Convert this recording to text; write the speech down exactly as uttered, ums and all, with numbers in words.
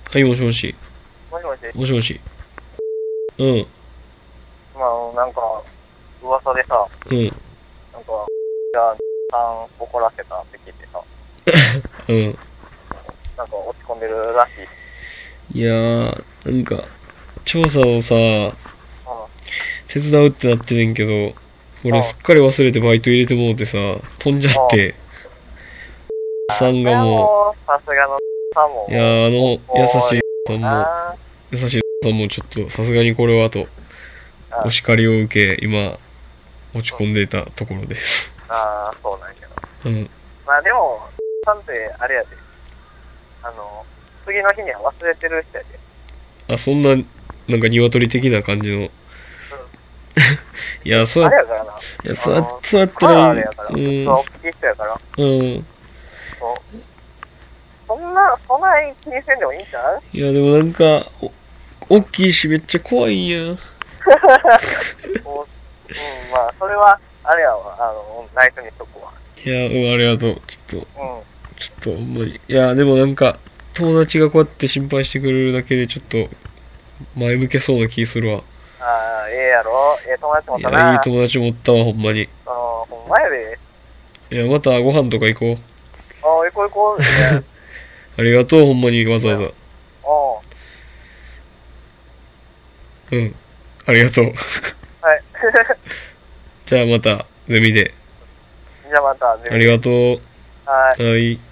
はい、もしもし。 もしもし。 もしもし。うん。 まあ、なんか、噂でさ、 うん。 なんか、じゃあ、さん怒らせたって聞いてさ、 うん。 なんか落ち込んでるらしい。 いやー、なんか、調査をさ、 うん。 手伝うってなってんけど、 うん。 俺すっかり忘れてバイト入れてもうてさ、飛んじゃっうん。 て、さんそれはがももう、さすがのさんもう、いやもー、あの、 う、怒る優しいさんも、 な。 優しいさんもちょっと、さすがにこれはと、 うん。 お叱りを受け、今、落ち込んでいたところです。 ああ、そうなんやけど。 うん。 まあでも、さんってあれやで、あの、次の日には忘れてる人やで。 あ、そんな、なんか鶏的な感じの、いや、そうや、 あれやからな。 いや、そうや、 あの、 そうやったまらいい。 だあれやから、 うん、 普通は大きい人やから、 うん。 そう。そんな、そんな気にせんでもいいんちゃう？ いや、でもなんか、お、大きいしめっちゃ怖いんや。 おうん、まあ、それは、あれやわ、あの、ナイスにしとくわ。 いや、うん、ありがとう。ちょっと、 うん。 ちょっと、ほんまに。いや、でもなんか、友達がこうやって心配してくれるだけで、ちょっと、前向けそうな気するわ。 ああ、ええやろ、ええ友達もっいや、いいたな。 友達持ったわ、ほんまに。 あの、ほんまやで。 いや、またご飯とか行こう。 ああ、行こう行こう、ね。 ありがとう、ほんまに、わざわざ。 おう。 うん。ありがとう。 はい。 じゃあまた、ゼミで。 じゃあまた、 ありがとう。 はい。 はい。